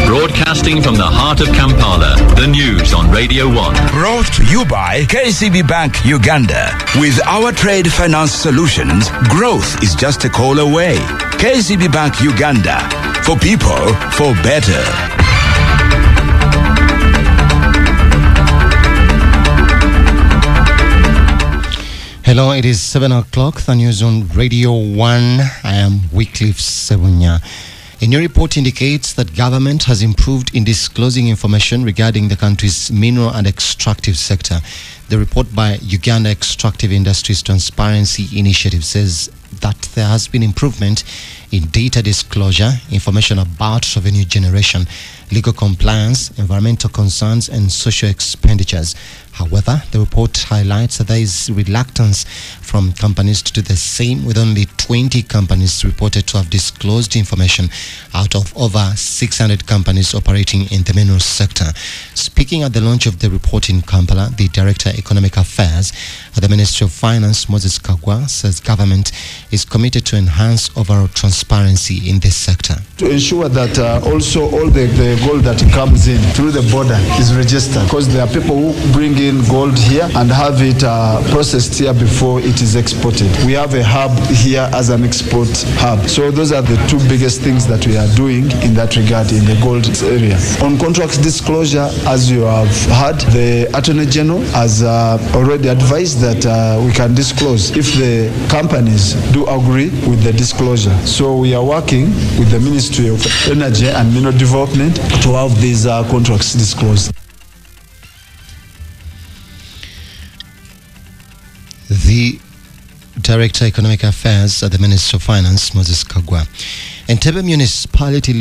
Broadcasting from the heart of Kampala, the news on Radio 1. Brought to you by KCB Bank Uganda. With our trade finance solutions, growth is just a call away. KCB Bank Uganda. For people, for better. Hello, it is 7 o'clock. The news on Radio 1. I am Wycliffe Sebunya. A new report indicates that government has improved in disclosing information regarding the country's mineral and extractive sector. The report by Uganda Extractive Industries Transparency Initiative says that there has been improvement in data disclosure, information about revenue generation, legal compliance, environmental concerns, and social expenditures. However, the report highlights that there is reluctance from companies to do the same, with only 20 companies reported to have disclosed information out of over 600 companies operating in the mineral sector. Speaking at the launch of the report in Kampala, the Director Economic Affairs at the Ministry of Finance, Moses Kagwa, says government is committed to enhance overall transparency in this sector. To ensure that also all the gold that comes in through the border is registered, because there are people who bring in gold here and have it processed here before it is exported. We have a hub here as an export hub. So those are the two biggest things that we are doing in that regard in the gold area. On contract disclosure, as you have heard, the Attorney General has already advised that we can disclose if the companies do agree with the disclosure. So we are working with the Ministry of Energy and Mineral Development to have these contracts disclosed. The Director Economic Affairs at the Ministry of Finance, Moses Kagwa. Entebbe Municipality